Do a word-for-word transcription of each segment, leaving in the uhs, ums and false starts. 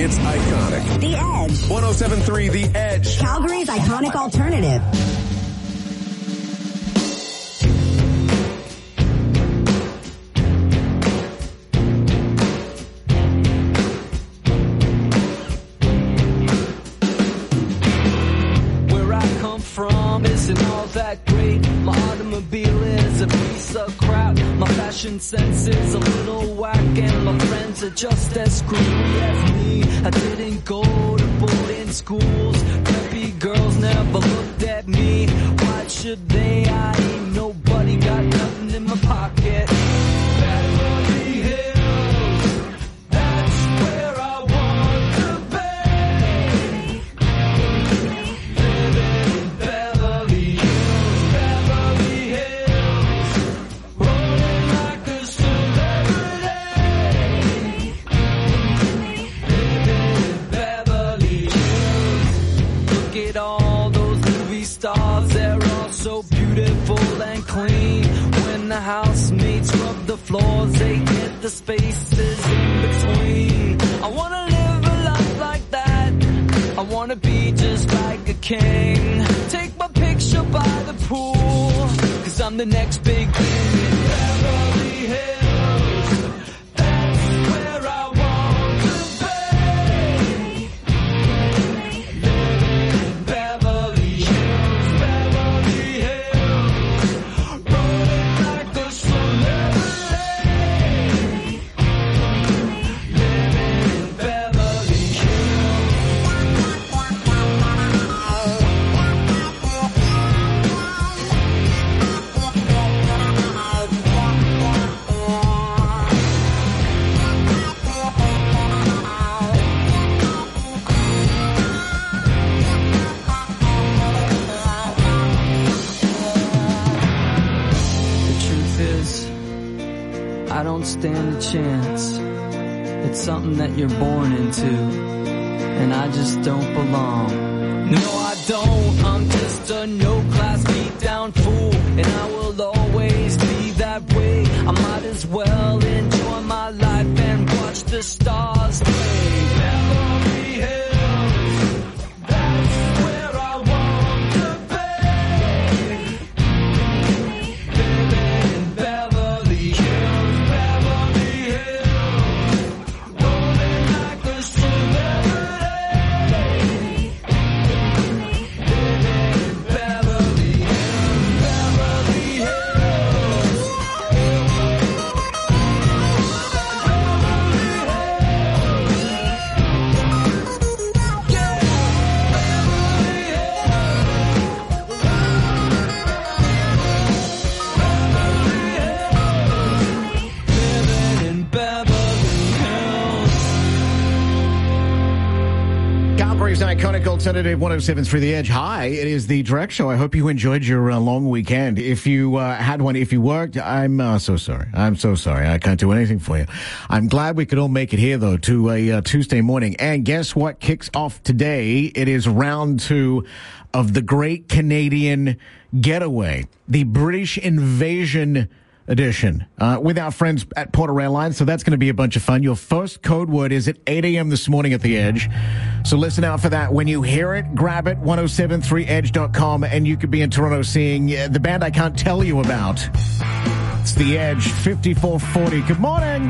It's iconic. The Edge. one oh seven point three The Edge. Calgary's iconic alternative. Where I come from isn't all that great. My automobile is a piece of crap. My fashion sense is a little whack, and my friends are just as screwy as me. I didn't go to boarding schools. Preppy girls never looked at me. Why should they? I ain't nobody, got nothing in my pocket. Beverly Hills, that's where I want to be. Living in Beverly Hills, Beverly Hills, rolling like a celebrity. Living in Beverly Hills. Look at all those movie stars, they're all so beautiful and clean. When the housemates rub the floors, they get the spaces in between. I wanna live a life like that. I wanna be just like a king. Take my picture by the pool, cause I'm the next big thing in Beverly Hills. That's where I want to be. Living in Beverly Hills, Beverly Hills, rolling like a celebrity. Living in Beverly Hills. The truth is, I don't stand a chance. It's something that you're born into, and I just don't belong. No, I don't. I'm just a no-class beat-down fool, and I will always be that way. I might as well enjoy my life and watch the stars play. Beverly Hills, that's where I want to be. Living in Beverly Hills, Beverly Hills, rolling like a celebrity. Living in Beverly Hills, Beverly Hills. Living in Beverly Hills. Calgary's iconic alternative one oh seven point three The Edge. Hi, it is the Direct Show. I hope you enjoyed your uh, long weekend. If you uh, had one, if you worked, I'm uh, so sorry. I'm so sorry. I can't do anything for you. I'm glad we could all make it here, though, to a uh, Tuesday morning. And guess what kicks off today? It is round two of the Great Canadian Getaway, the British Invasion edition, uh, with our friends at Porter Airlines. So that's going to be a bunch of fun. Your first code word is at eight a.m. this morning at The Edge. So listen out for that. When you hear it, grab it, ten seventy-three edge dot com, and you could be in Toronto seeing uh, the band I can't tell you about. It's The Edge, fifty-four forty. Good morning.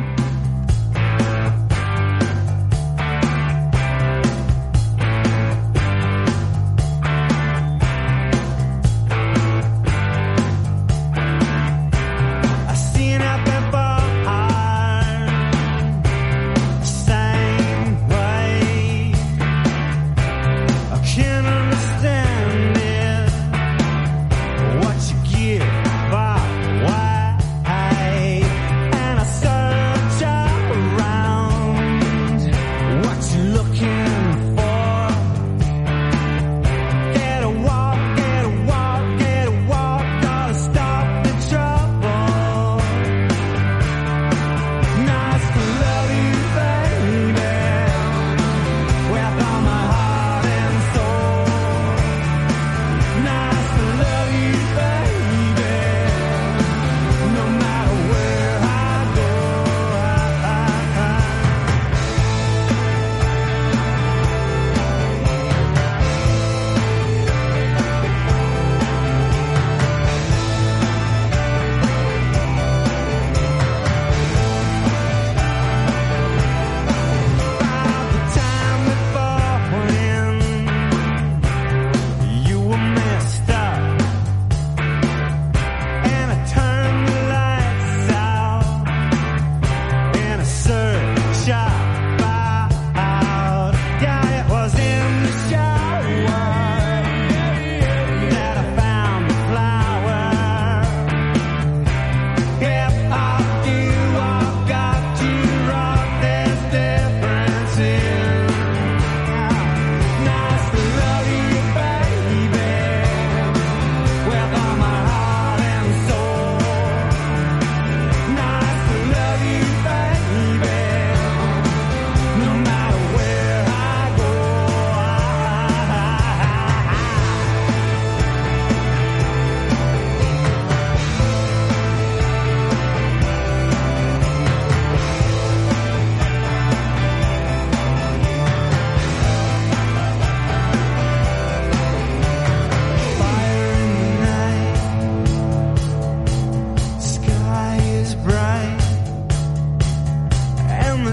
I seen it before, same way. I can't understand it. What you give, but why? And I search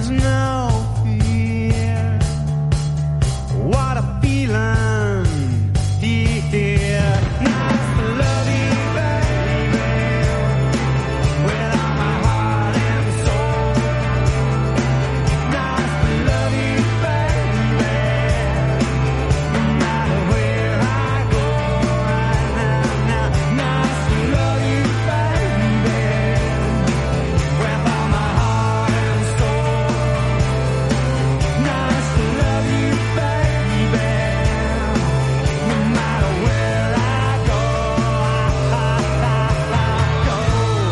there's no fear. What a feeling here. Nice to love you, baby, with all my heart and soul. Nice to love you, baby, no matter where I go right now. Now, nice to love you, baby, with all my heart and soul. Nice to love you, baby, no matter where I go. I, I, I, I go.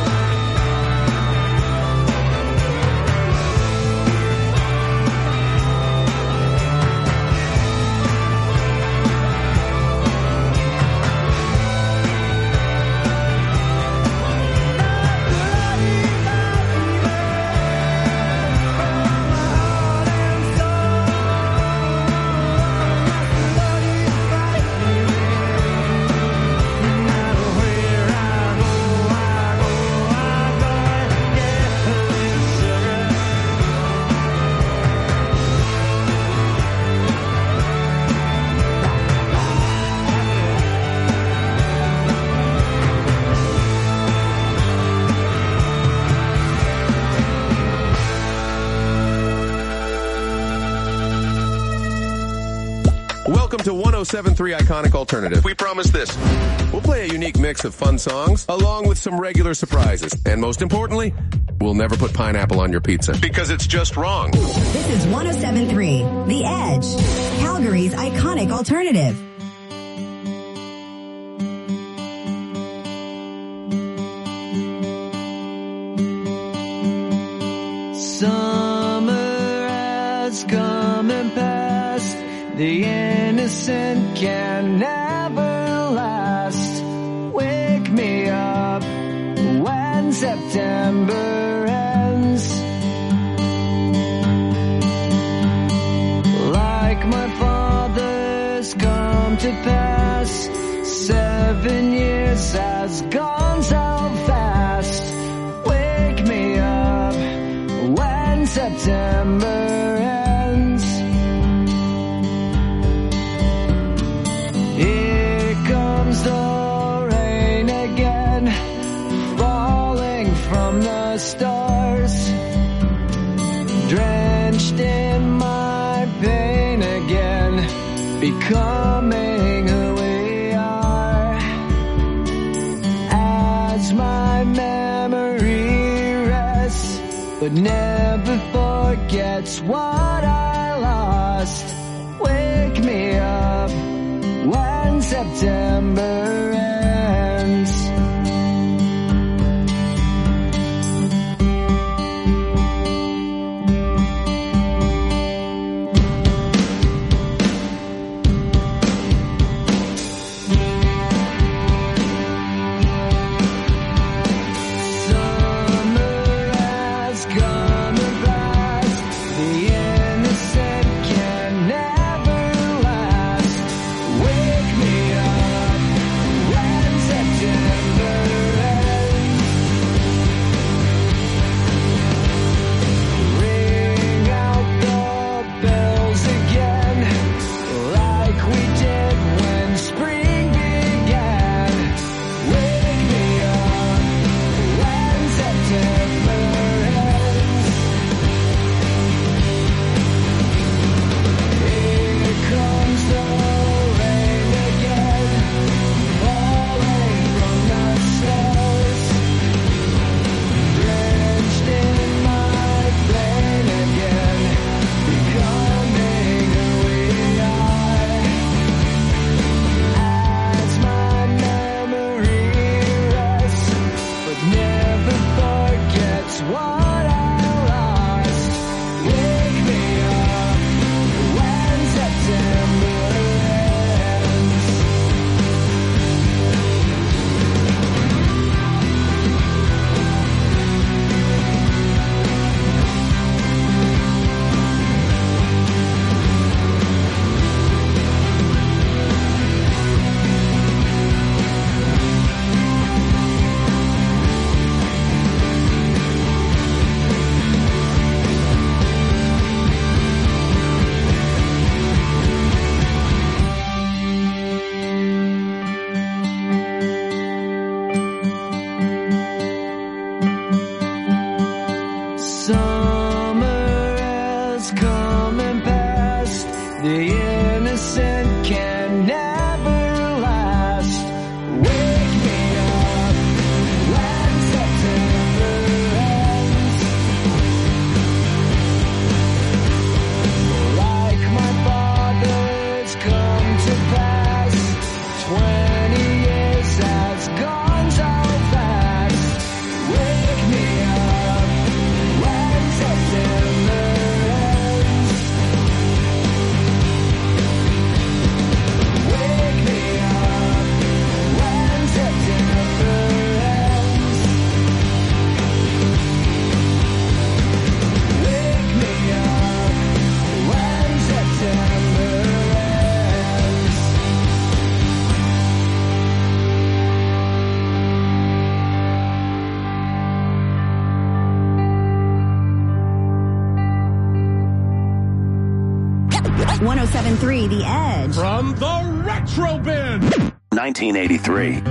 Welcome to one oh seven point three Iconic Alternative. We promise this. We'll play a unique mix of fun songs, along with some regular surprises. And most importantly, we'll never put pineapple on your pizza, because it's just wrong. This is one oh seven point three The Edge, Calgary's iconic alternative. Summer has come and passed. The innocent can never last. Wake me up when September ends. Like my father's come to pass. Seven years has gone so fast. Wake me up when September ends. Here comes the rain again, falling from the stars, drenched in my pain again, becoming who we are. As my memory rests, but never forgets what I lost. Wake me up when September ends. Summer has come and passed. The innocent can never last. Wake me up one oh seven point three The Edge. From the Retro Bin. nineteen eighty-three.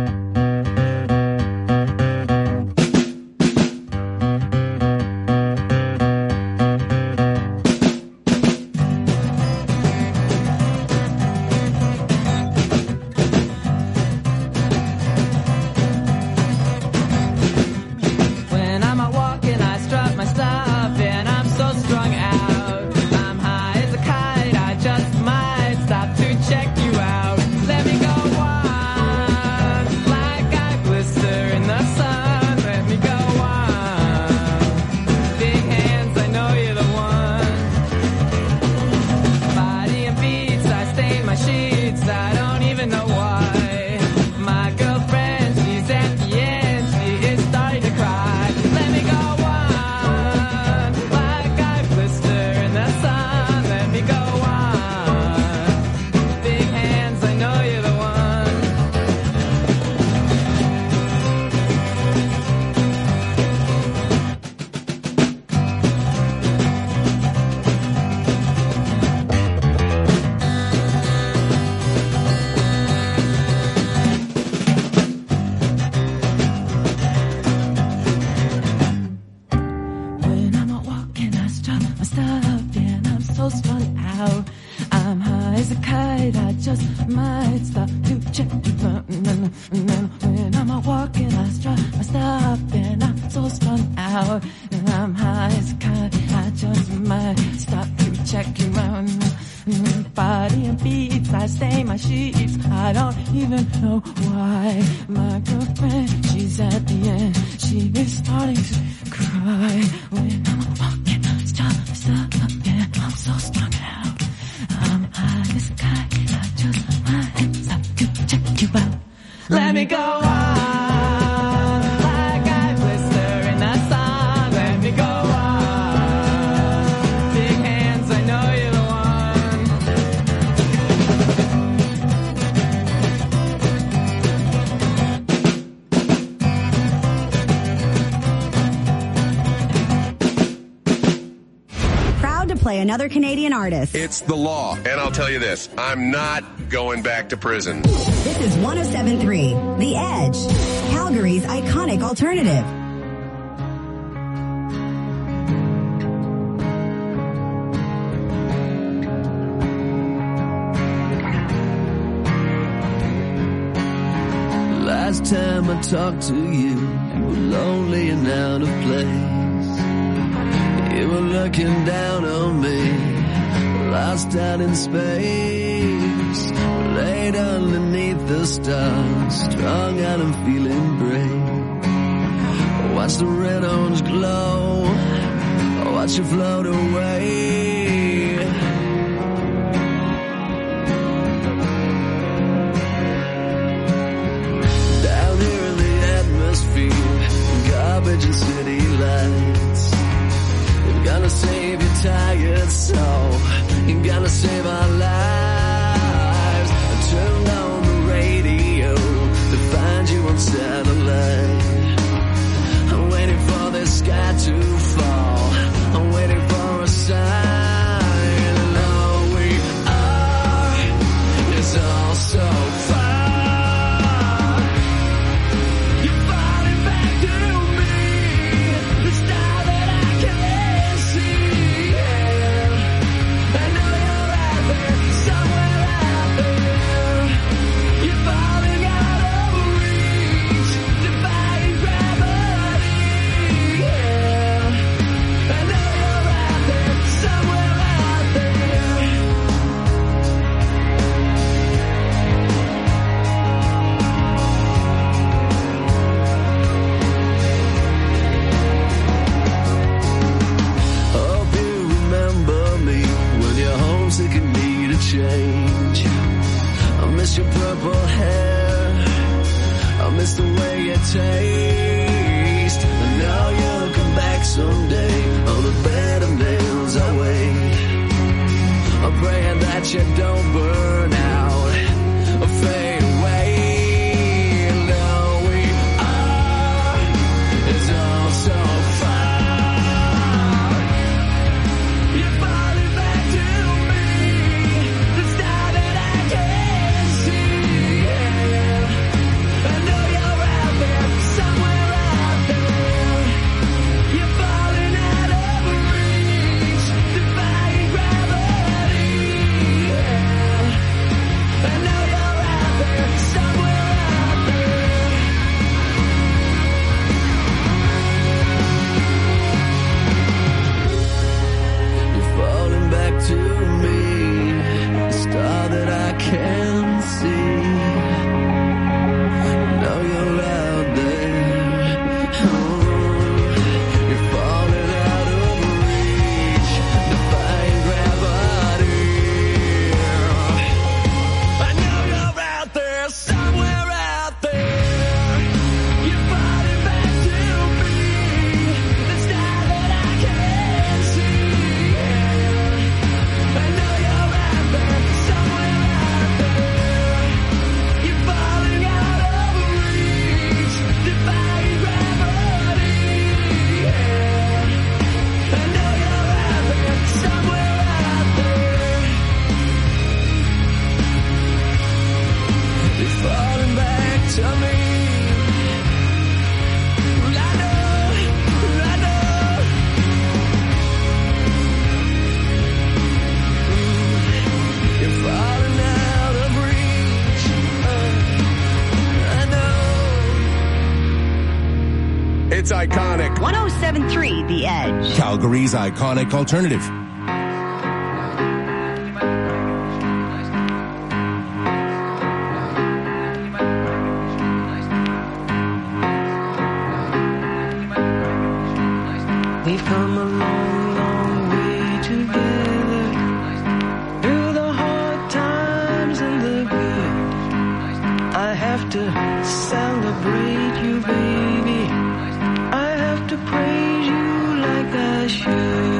When I'm out walking, I strut my stuff, and I'm so strung out. I'm high as a kite, I just might stop to check you out. Let me go on, like I blister in the sun. Let me go on. Big hands, I know you're the one. Body and beats, I stain my sheets, I don't even know why. My girlfriend, she's at the end, she is starting to cry. Let me go on, like I blister in the sun. Let me go on. Big hands, I know you're the one. When I'm out walking, I strut my stuff, and I'm so strung out. I'm high as a kite, I just might stop to check you out. When I'm out walking, I strut my stuff, and I'm so strung out. And I'm high as a kite, I just might stop to check you out. Body and beats, I stain my sheets, I don't even know why. My girlfriend, she's at the end, she is starting to cry. When I'm walking, stop, stop, and I'm so strung out. I'm high as a kite, I just might stop to check you out. Let me go on, like I blister in the sun. Let me go on. Big hands, I know you're the one. Proud to play another Canadian artist. It's the law. And I'll tell you this, I'm not going back to prison. This is one oh seven point three The Edge, Calgary's iconic alternative. Last time I talked to you, you were lonely and out of place. You were looking down on me, lost out in space. Laid underneath the stars, strung out and feeling brave. Watch the red orange glow, watch you float away. Down here in the atmosphere, garbage and city lights. You're gonna save your tired soul, you're gonna save our lives. I turned on the radio to find you on satellite. I'm waiting for the sky to fall, I'm waiting for a sign. And all we are is all so far. You're falling back to me, the star that I can't see. I know you're out there, somewhere out there. You're falling out of reach, defying gravity. I know you're out there, somewhere out there. Hope you remember me when you're homesick and need a change. I miss your purple hair, I miss the way you taste. I know you'll come back someday, on a bed of nails I wait. I'm praying that you don't burn out or fade away. And all we are is all so far. You're falling back to me, iconic. one oh seven point three The Edge. Calgary's iconic alternative. We've come a long, long way together, through the hard times and the good. I have to celebrate you, baby. I have to praise you like I should.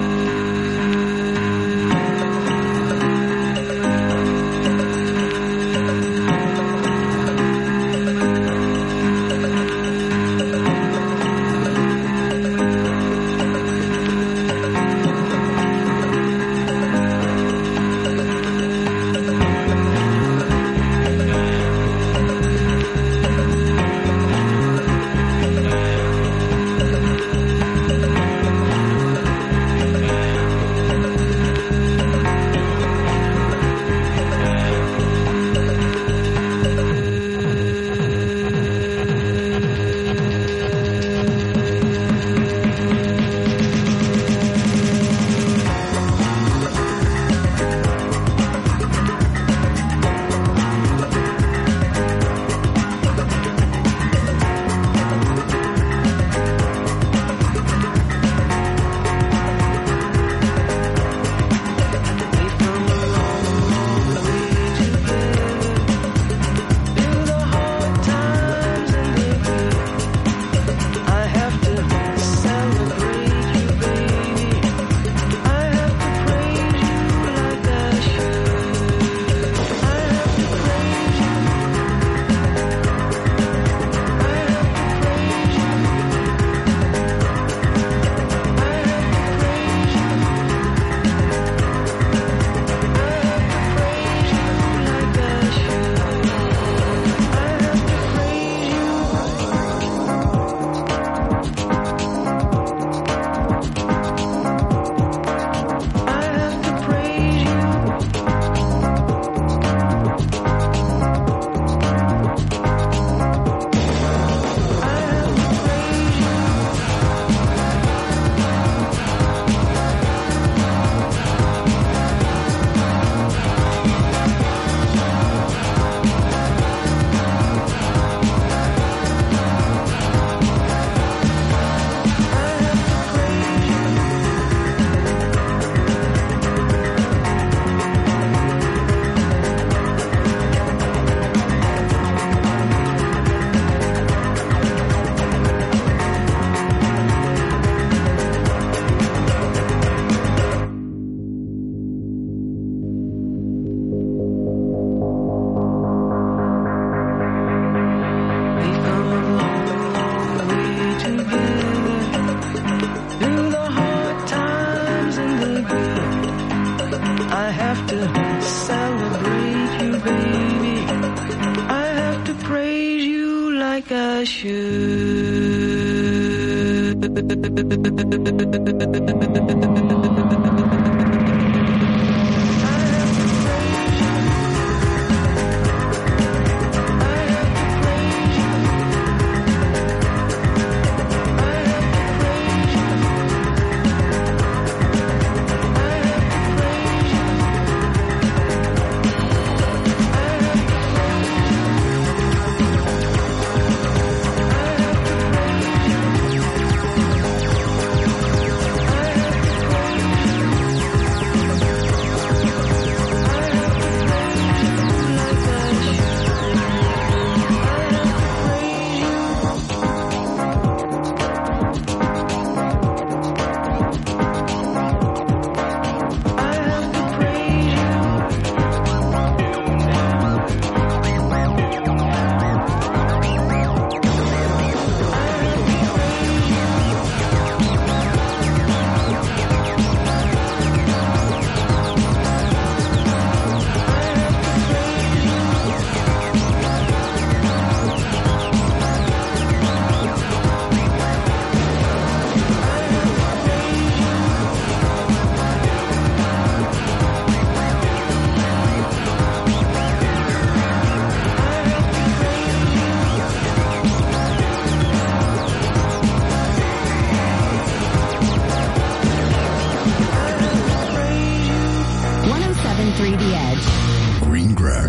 like I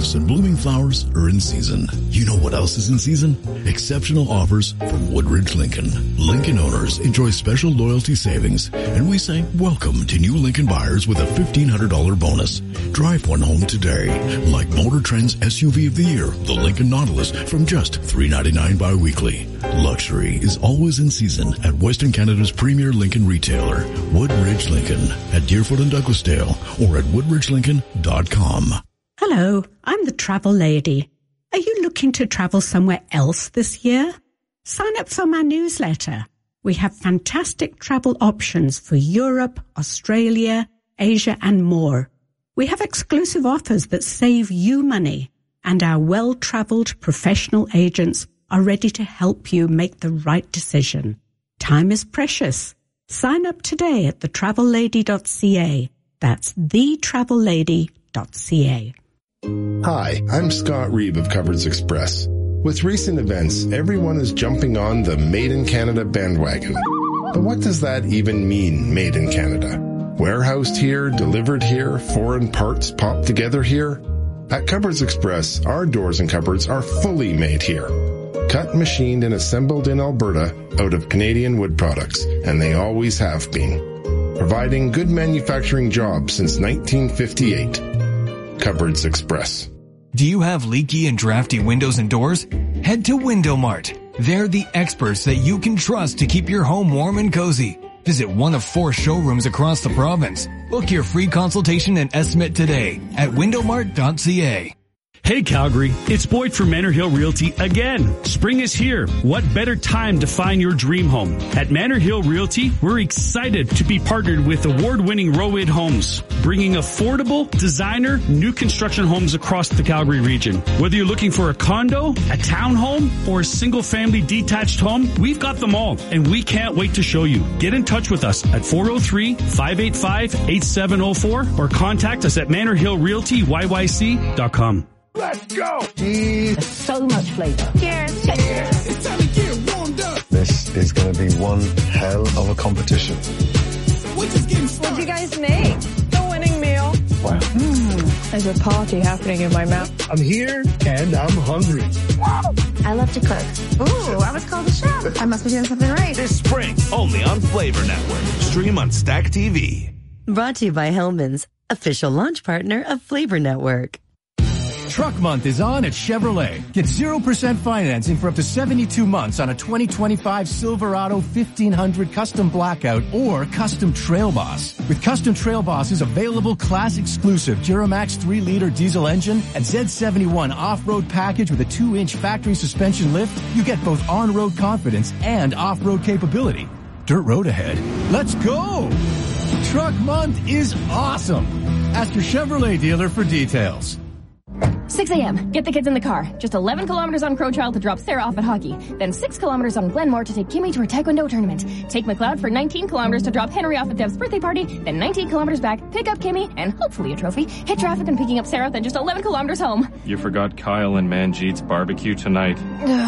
Roses and blooming flowers are in season. You know what else is in season? Exceptional offers from Woodridge Lincoln. Lincoln owners enjoy special loyalty savings, and we say welcome to new Lincoln buyers with a fifteen hundred dollars bonus. Drive one home today, like Motor Trend's S U V of the year, the Lincoln Nautilus, from just three ninety-nine bi-weekly. Luxury is always in season at Western Canada's premier Lincoln retailer, Woodridge Lincoln, at Deerfoot and Douglasdale, or at woodridge lincoln dot com. Hello, I'm the travel lady. Are you looking to travel somewhere else this year? Sign up for my newsletter. We have fantastic travel options for Europe, Australia, Asia, and more. We have exclusive offers that save you money, and our well-traveled professional agents are ready to help you make the right decision. Time is precious. Sign up today at the travel lady dot c a. That's the travel lady dot c a. Hi, I'm Scott Reeve of Cupboards Express. With recent events, everyone is jumping on the Made in Canada bandwagon. But what does that even mean, Made in Canada? Warehoused here, delivered here, foreign parts popped together here? At Cupboards Express, our doors and cupboards are fully made here. Cut, machined, and assembled in Alberta out of Canadian wood products, and they always have been. Providing good manufacturing jobs since nineteen fifty-eight. Cupboards Express. Do you have leaky and drafty windows and doors? Head to Window Mart. They're the experts that you can trust to keep your home warm and cozy. Visit one of four showrooms across the province. Book your free consultation and estimate today at window mart dot c a. Hey Calgary, it's Boyd from Manor Hill Realty again. Spring is here. What better time to find your dream home? At Manor Hill Realty, we're excited to be partnered with award-winning Rowid Homes, bringing affordable, designer, new construction homes across the Calgary region. Whether you're looking for a condo, a townhome, or a single-family detached home, we've got them all, and we can't wait to show you. Get in touch with us at four oh three, five eight five, eight seven oh four or contact us at manor hill realty y y c dot com. Let's go! So much flavor. Cheers. Cheers. It's time to get warmed up. This is going to be one hell of a competition. We're just getting started. What'd you guys make? The winning meal. Wow. Mm, there's a party happening in my mouth. I'm here and I'm hungry. I love to cook. Ooh, I was called a chef. I must be doing something right. This spring, only on Flavor Network. Stream on Stack T V. Brought to you by Hellman's, official launch partner of Flavor Network. Truck Month is on at Chevrolet. Get zero percent financing for up to seventy-two months on a twenty twenty-five Silverado fifteen hundred Custom Blackout or Custom Trail Boss. With Custom Trail Boss's available class-exclusive Duramax three liter diesel engine and Z seventy-one off-road package with a two inch factory suspension lift, you get both on-road confidence and off-road capability. Dirt road ahead. Let's go! Truck Month is awesome. Ask your Chevrolet dealer for details. six a.m. Get the kids in the car. Just eleven kilometers on Crowchild to drop Sarah off at hockey. Then six kilometers on Glenmore to take Kimmy to her taekwondo tournament. Take McLeod for nineteen kilometers to drop Henry off at Dev's birthday party. Then nineteen kilometers back, pick up Kimmy, and hopefully a trophy. Hit traffic and picking up Sarah, then just eleven kilometers home. You forgot Kyle and Manjeet's barbecue tonight.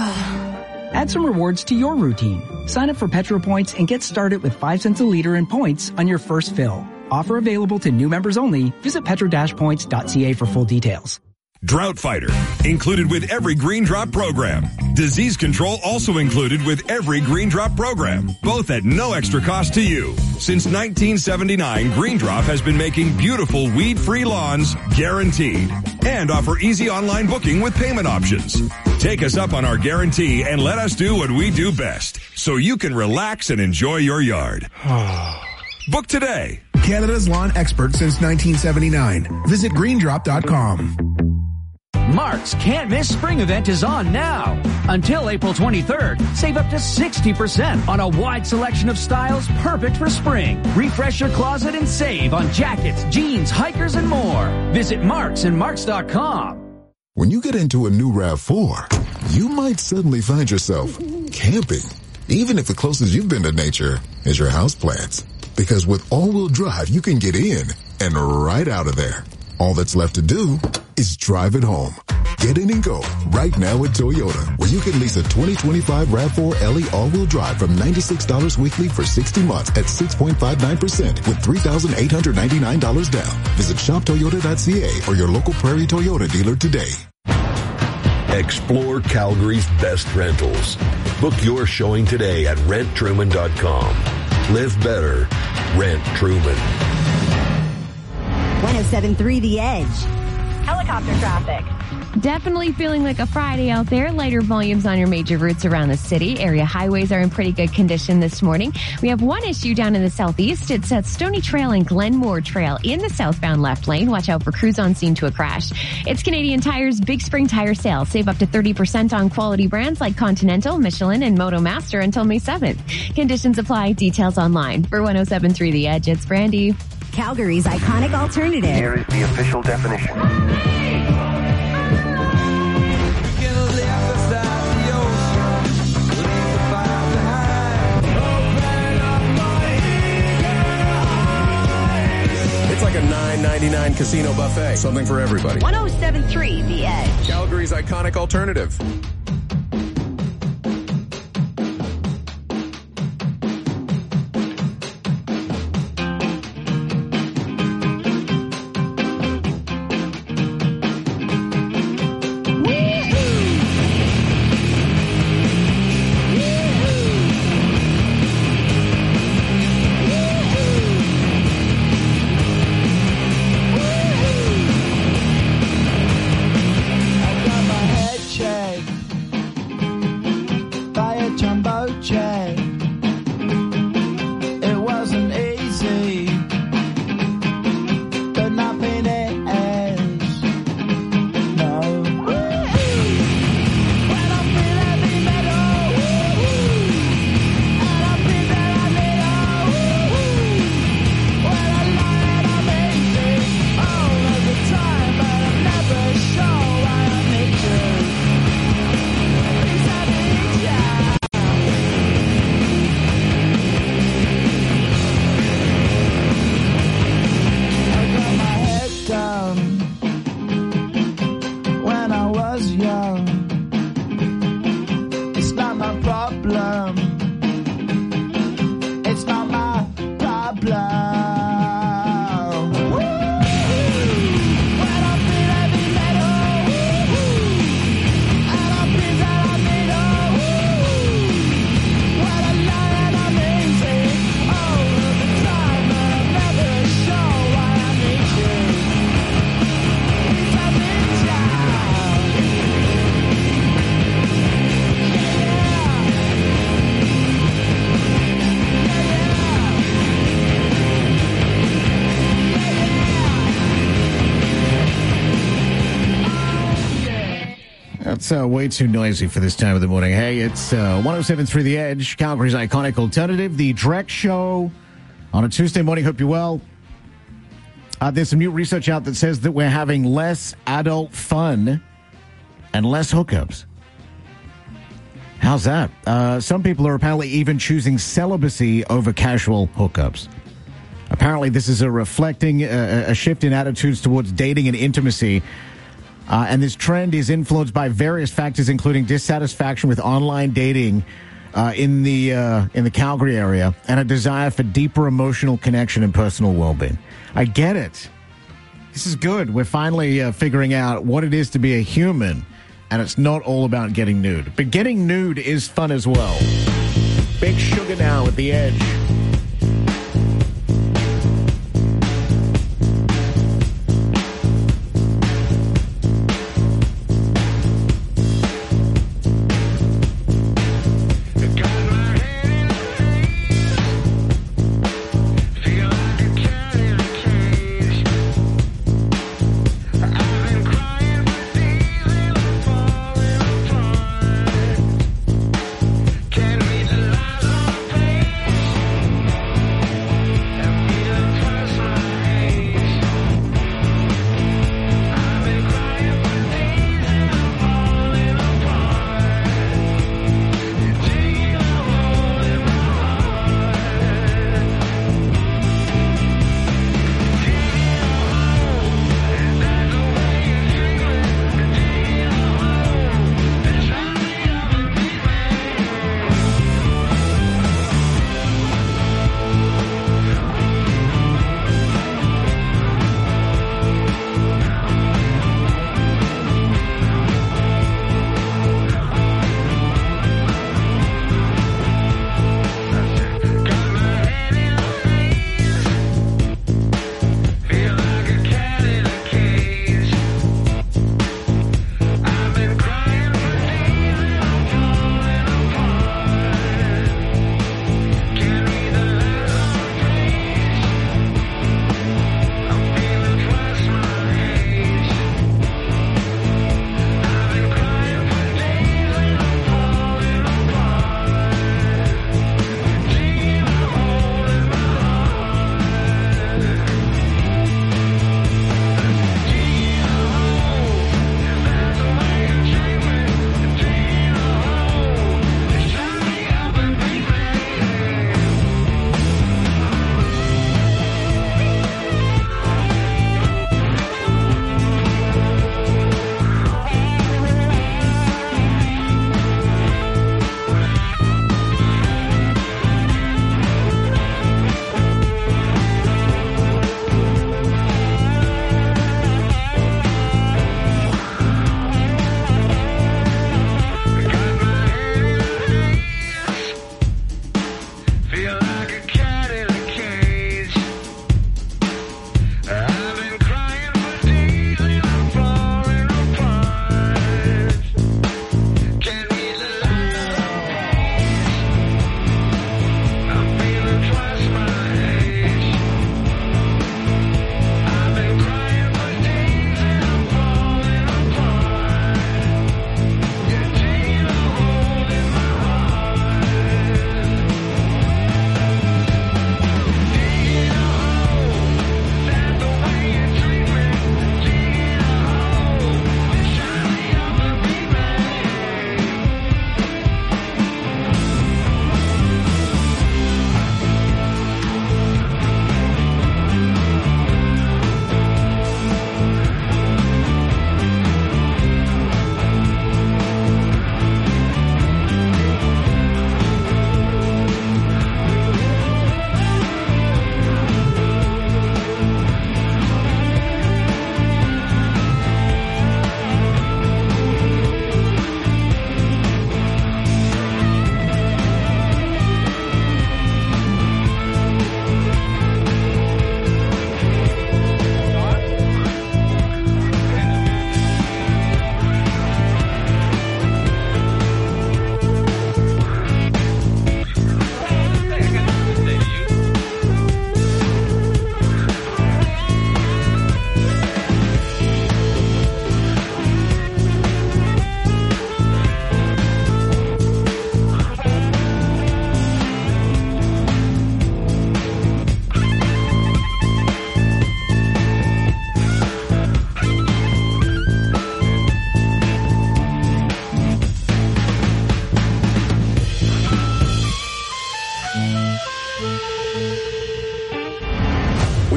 Add some rewards to your routine. Sign up for Petro Points and get started with five cents a liter in points on your first fill. Offer available to new members only. Visit petro dash points dot c a for full details. Drought Fighter, included with every Green Drop program. Disease control also included with every Green Drop program, both at no extra cost to you. Since nineteen seventy-nine, Green Drop has been making beautiful weed-free lawns guaranteed and offer easy online booking with payment options. Take us up on our guarantee and let us do what we do best so you can relax and enjoy your yard. Book today. Canada's lawn expert since nineteen seventy-nine. Visit green drop dot com. Mark's Can't Miss Spring event is on now. Until April twenty-third, save up to sixty percent on a wide selection of styles perfect for spring. Refresh your closet and save on jackets, jeans, hikers, and more. Visit Marks and Marks dot com. When you get into a new RAV four, you might suddenly find yourself camping, even if the closest you've been to nature is your houseplants. Because with all-wheel drive, you can get in and right out of there. All that's left to do is drive it home. Get in and go right now at Toyota, where you can lease a twenty twenty-five RAV four L E all-wheel drive from ninety-six dollars weekly for sixty months at six point five nine percent with three thousand eight hundred ninety-nine dollars down. Visit shop toyota dot c a or your local Prairie Toyota dealer today. Explore Calgary's best rentals. Book your showing today at rent truman dot com. Live better. Rent Truman. one oh seven point three The Edge. Helicopter traffic. Definitely feeling like a Friday out there. Lighter volumes on your major routes around the city. Area highways are in pretty good condition this morning. We have one issue down in the southeast. It's at Stony Trail and Glenmore Trail in the southbound left lane. Watch out for crews on scene to a crash. It's Canadian Tire's Big Spring Tire Sale. Save up to thirty percent on quality brands like Continental, Michelin, and MotoMaster until May seventh. Conditions apply. Details online. For one oh seven point three The Edge, it's Brandy. Calgary's iconic alternative. Here is the official definition. It's like a nine ninety-nine casino buffet. Something for everybody. one oh seven point three The Edge. Calgary's iconic alternative. It's uh, way too noisy for this time of the morning. Hey, it's uh, one oh seven point three The Edge, Calgary's iconic alternative. The Drex Show on a Tuesday morning. Hope you're well. Uh, there's some new research out that says that we're having less adult fun and less hookups. How's that? Uh, some people are apparently even choosing celibacy over casual hookups. Apparently, this is a reflecting uh, a shift in attitudes towards dating and intimacy. Uh, and this trend is influenced by various factors, including dissatisfaction with online dating uh, in the uh, in the Calgary area and a desire for deeper emotional connection and personal well-being. I get it. This is good. We're finally uh, figuring out what it is to be a human, and it's not all about getting nude. But getting nude is fun as well. Big Sugar now at The Edge.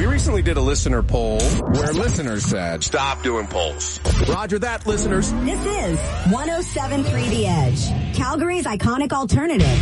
We recently did a listener poll where listeners said, stop doing polls. Roger that, listeners. This is one oh seven point three The Edge, Calgary's iconic alternative.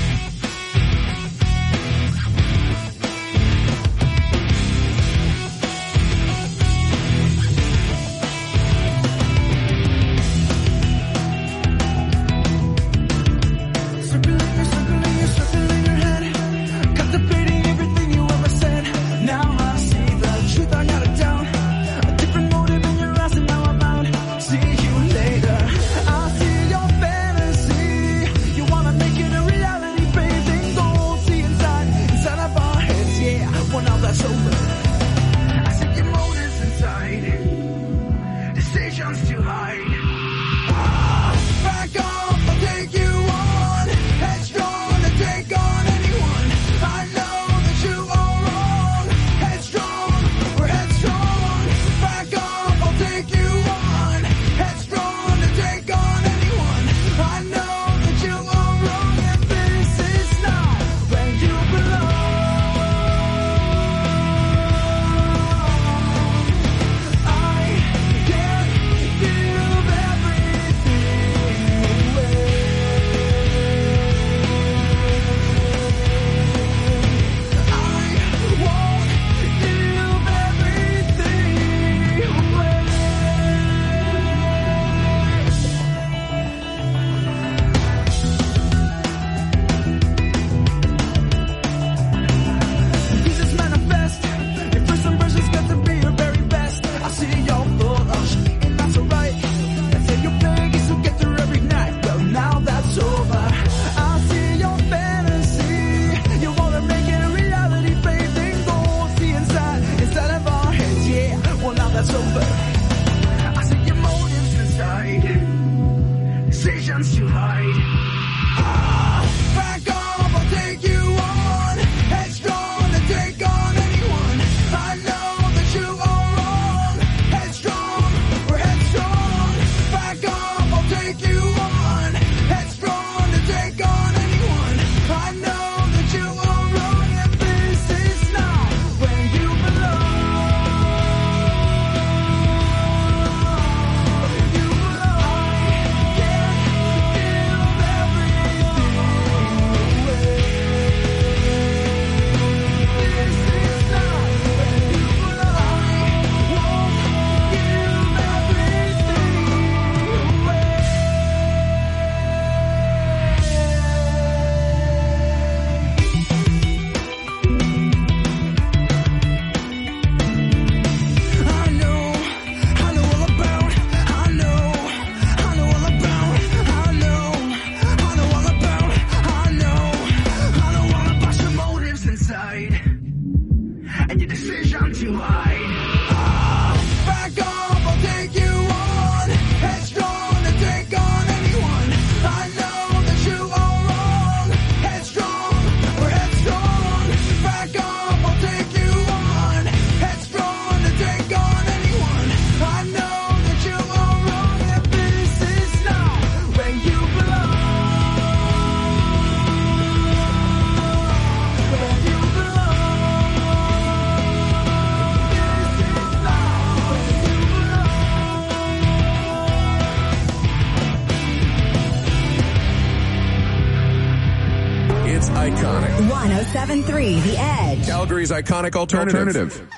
one oh seven point three The Edge, Calgary's iconic alternative. alternative.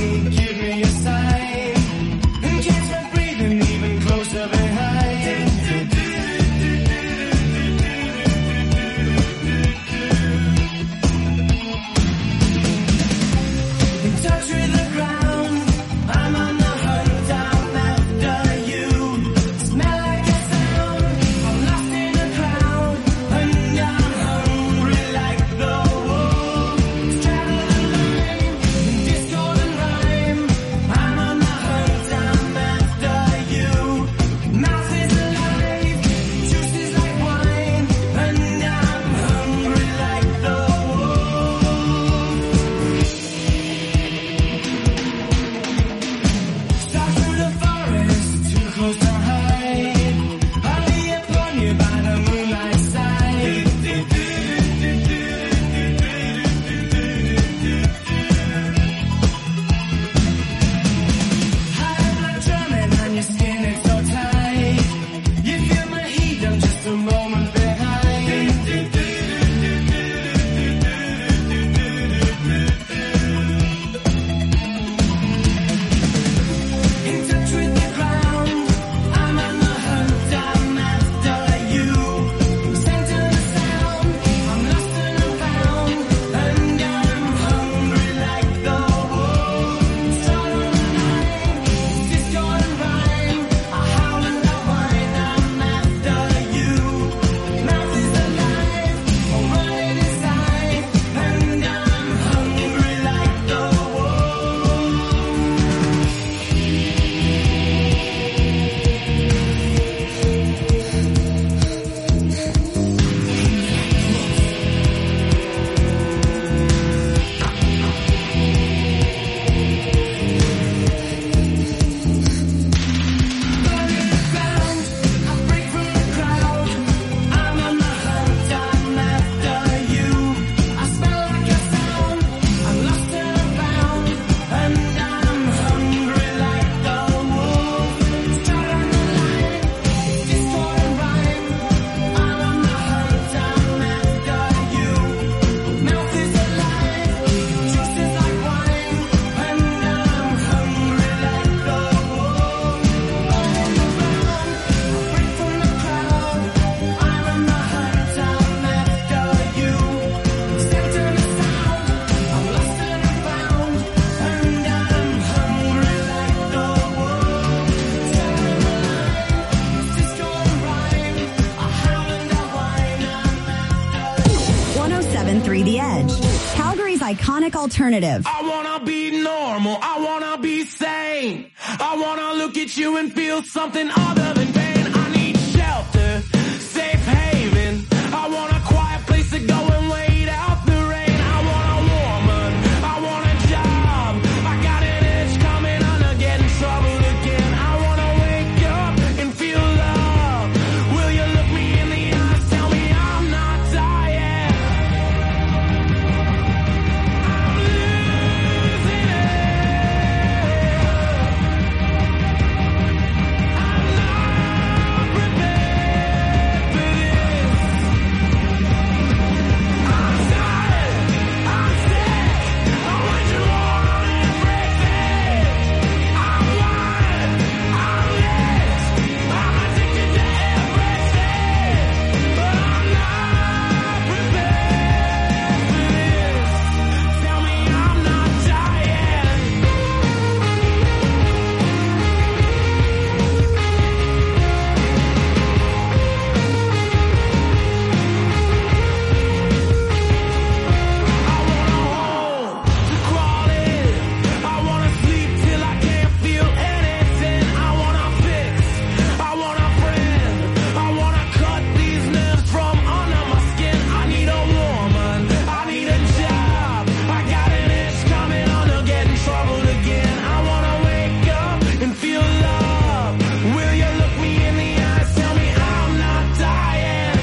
Even closer behind. seven three The Edge, Calgary's iconic alternative. I wanna be normal, I wanna be sane. I wanna look at you and feel something other than pain. I need shelter, safe haven. I want a quiet place to go and wait out the rain. I want a woman, I want a job. I got an itch coming on to get in trouble again. I wanna wake up and feel love. Will you look me in the eyes, tell me I'm not dying? I'm losing it. I'm not prepared for this. I'm tired, I'm sick, I want you all on everything. I'm wired, I'm lit, I'm addicted to everything. But I'm not prepared for this. Tell me I'm not dying. To crawl in, I wanna sleep till I can't feel anything. I wanna fix, I want a friend, I wanna cut these nerves from under my skin. I need a woman, I need a job. I got an itch coming on to get in trouble again. I wanna wake up and feel love. Will you look me in the eyes, tell me I'm not dying?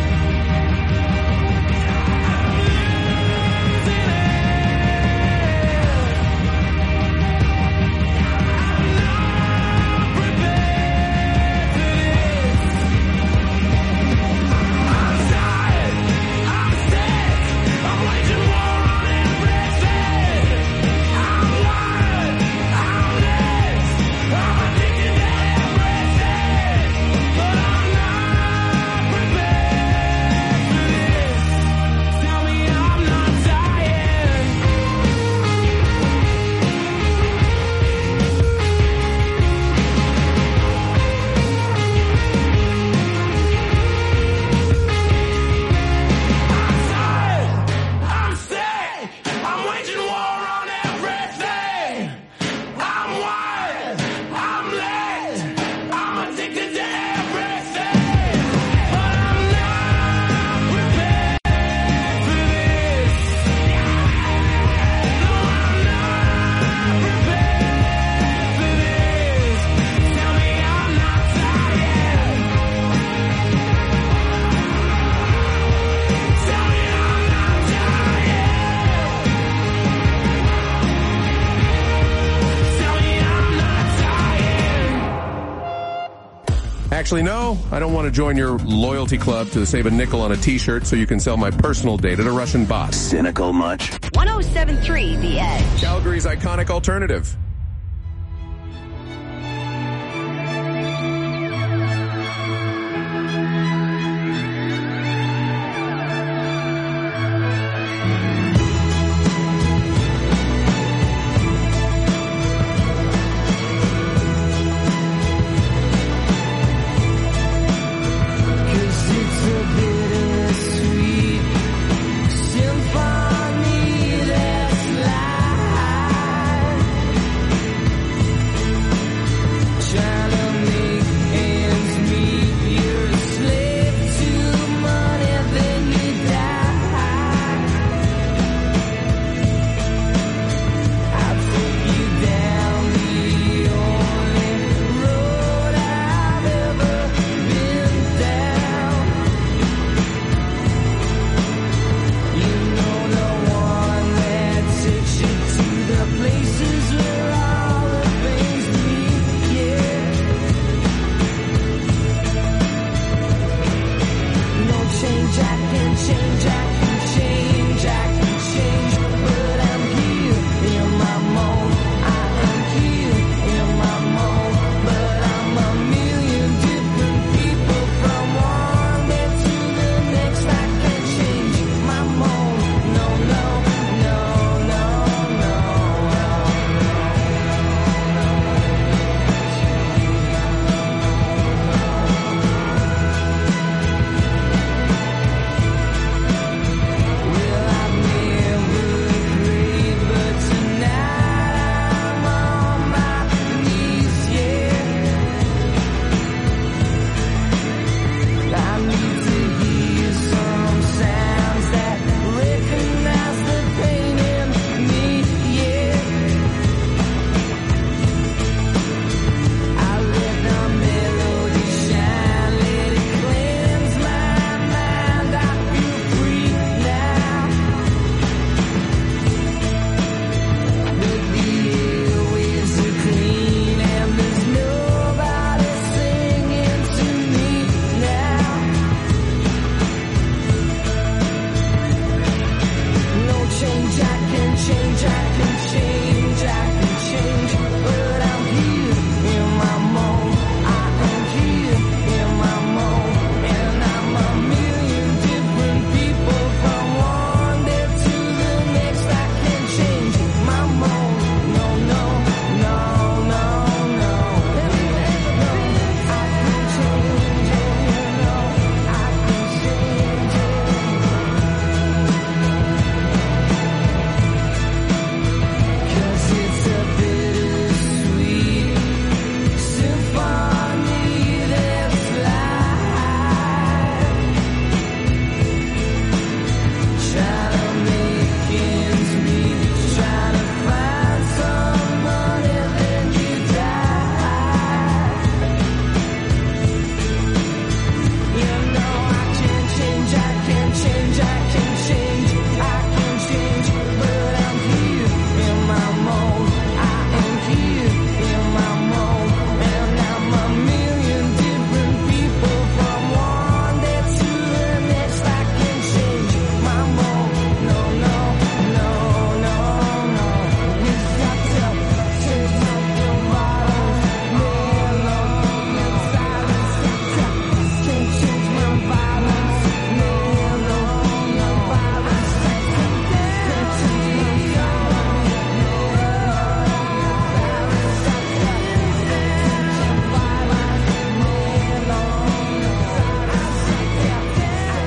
I'm sick, I'm waging war on everything. I'm wired, I'm lit, I'm addicted to everything. But I'm not prepared for this. No, I'm not prepared for this. Tell me I'm not dying. Tell me I'm not dying. Tell me I'm not dying. Actually, no, I don't want to join your loyalty club to save a nickel on a t-shirt so you can sell my personal data to Russian bots. Cynical much? one oh seven point three The Edge. Calgary's iconic alternative. Cause it's a bittersweet symphony that's life.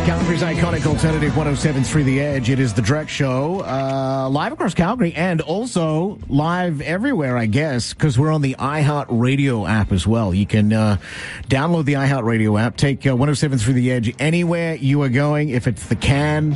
Calgary's iconic alternative one oh seven point three The Edge. It is the Drex Show, uh, live across Calgary and also live everywhere, I guess, because we're on the iHeartRadio app as well. You can uh, download the iHeartRadio app, take uh, one oh seven point three The Edge anywhere you are going. If it's the Can,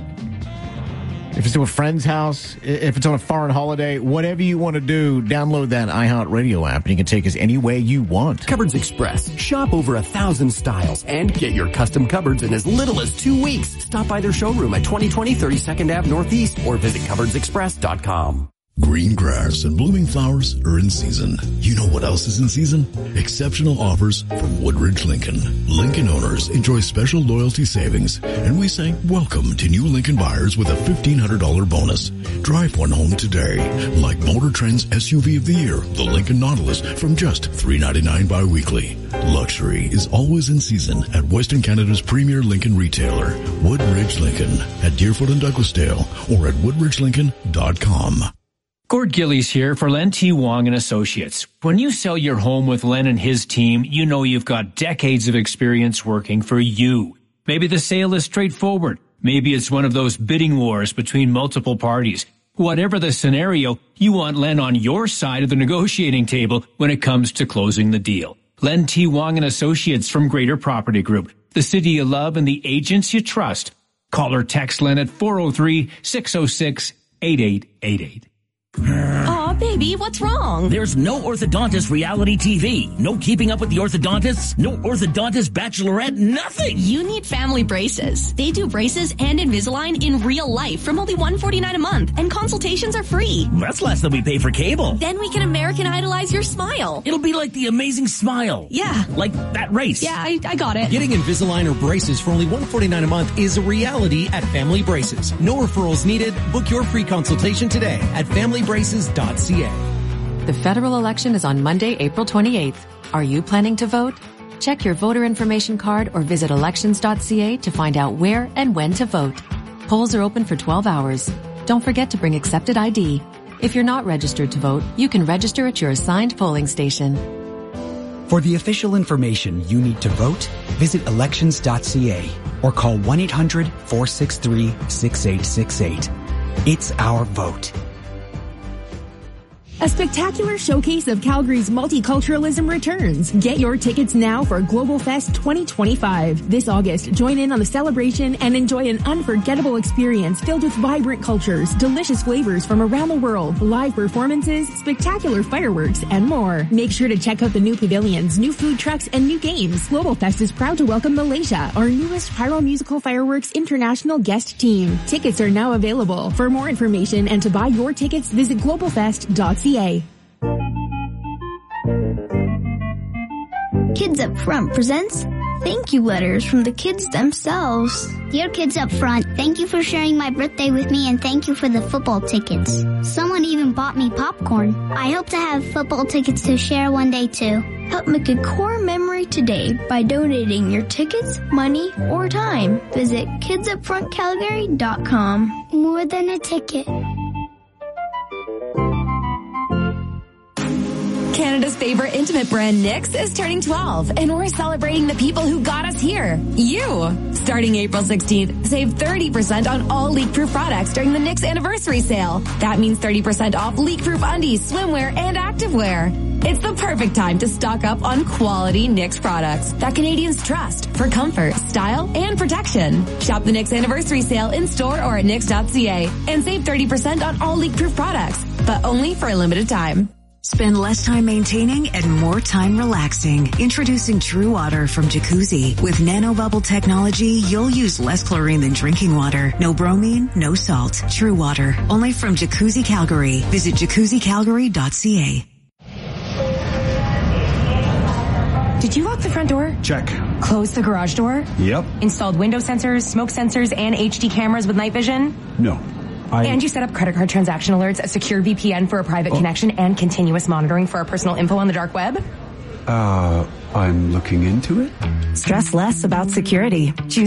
if it's to a friend's house, if it's on a foreign holiday, whatever you want to do, download that iHeartRadio app and you can take us anywhere you want. Cupboards Express. Shop over a thousand styles and get your custom cupboards in as little as two weeks. Stop by their showroom at twenty twenty thirty-second Avenue Northeast or visit cupboards express dot com. Green grass and blooming flowers are in season. You know what else is in season? Exceptional offers from Woodridge Lincoln. Lincoln owners enjoy special loyalty savings, and we say welcome to new Lincoln buyers with a fifteen hundred dollars bonus. Drive one home today, like Motor Trend's S U V of the year, the Lincoln Nautilus, from just three ninety-nine bi-weekly. Luxury is always in season at Western Canada's premier Lincoln retailer, Woodridge Lincoln, at Deerfoot and Douglasdale, or at woodridge lincoln dot com. Gord Gillies here for Len T. Wong and Associates. When you sell your home with Len and his team, you know you've got decades of experience working for you. Maybe the sale is straightforward. Maybe it's one of those bidding wars between multiple parties. Whatever the scenario, you want Len on your side of the negotiating table when it comes to closing the deal. Len T. Wong and Associates from Greater Property Group, the city you love and the agents you trust. Call or text Len at four oh three, six oh six, eight eight eight eight. Aw, baby, what's wrong? There's no Orthodontist reality T V. No Keeping Up with the Orthodontists. No Orthodontist Bachelorette. Nothing. You need Family Braces. They do braces and Invisalign in real life from only one hundred forty-nine dollars a month, and consultations are free. That's less than we pay for cable. Then we can American Idolize your smile. It'll be like The Amazing Smile. Yeah. Like that race. Yeah, I, I got it. Getting Invisalign or braces for only one hundred forty-nine dollars a month is a reality at Family Braces. No referrals needed. Book your free consultation today at family braces dot c a. The federal election is on Monday, April twenty-eighth. Are you planning to vote? Check your voter information card or visit elections dot c a to find out where and when to vote. Polls are open for twelve hours. Don't forget to bring accepted I D. If you're not registered to vote, you can register at your assigned polling station. For the official information you need to vote, visit elections dot c a or call one eight hundred, four six three, six eight six eight. It's our vote. A spectacular showcase of Calgary's multiculturalism returns. Get your tickets now for Global Fest twenty twenty-five. This August, join in on the celebration and enjoy an unforgettable experience filled with vibrant cultures, delicious flavors from around the world, live performances, spectacular fireworks, and more. Make sure to check out the new pavilions, new food trucks, and new games. Global Fest is proud to welcome Malaysia, our newest Pyro Musical Fireworks International guest team. Tickets are now available. For more information and to buy your tickets, visit global fest dot c a. Kids Up Front presents thank you letters from the kids themselves. Dear Kids Up Front, thank you for sharing my birthday with me and thank you for the football tickets. Someone even bought me popcorn. I hope to have football tickets to share one day too. Help make a core memory today by donating your tickets, money, or time. Visit kids up front calgary dot com. More than a ticket. Canada's favorite intimate brand, Knix, is turning twelve, and we're celebrating the people who got us here. You! Starting April sixteenth, save thirty percent on all leak-proof products during the Knix anniversary sale. That means thirty percent off leak-proof undies, swimwear, and activewear. It's the perfect time to stock up on quality Knix products that Canadians trust for comfort, style, and protection. Shop the Knix anniversary sale in store or at knix dot c a and save thirty percent on all leak-proof products, but only for a limited time. Spend less time maintaining and more time relaxing. Introducing True Water from Jacuzzi. With nanobubble technology, you'll use less chlorine than drinking water. No bromine, no salt. True Water. Only from Jacuzzi Calgary. Visit jacuzzi calgary dot c a. Did you lock the front door? Check. Close the garage door? Yep. Installed window sensors, smoke sensors, and H D cameras with night vision? No. I... And you set up credit card transaction alerts, a secure V P N for a private oh. connection, and continuous monitoring for our personal info on the dark web? Uh, I'm looking into it. Stress less about security. Choose